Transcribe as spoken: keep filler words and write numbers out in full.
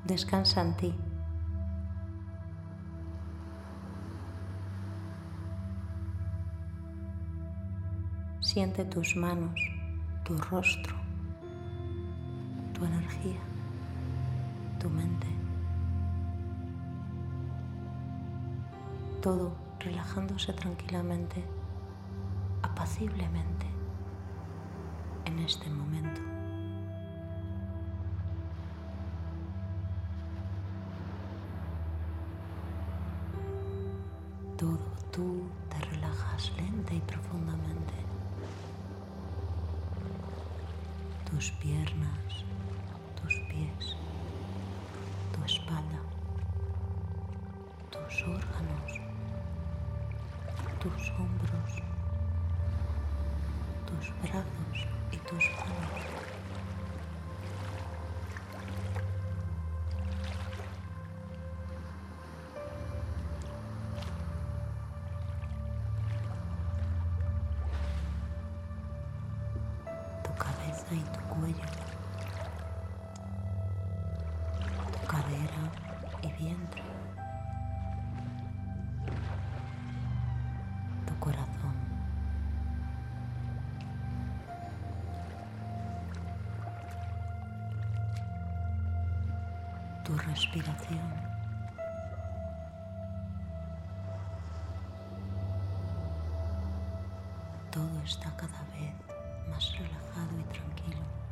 descansa en ti. Siente tus manos, tu rostro, tu energía, tu mente. Todo relajándose tranquilamente, apaciblemente en este momento. Todo tú te relajas lenta y profundamente. Tus piernas, tus pies, tu espalda, tus órganos, tus hombros, tus brazos y tus manos. Tu cabeza y tu cuello, tu cadera y vientre, tu corazón, tu respiración, todo está cada vez más relajado y tranquilo.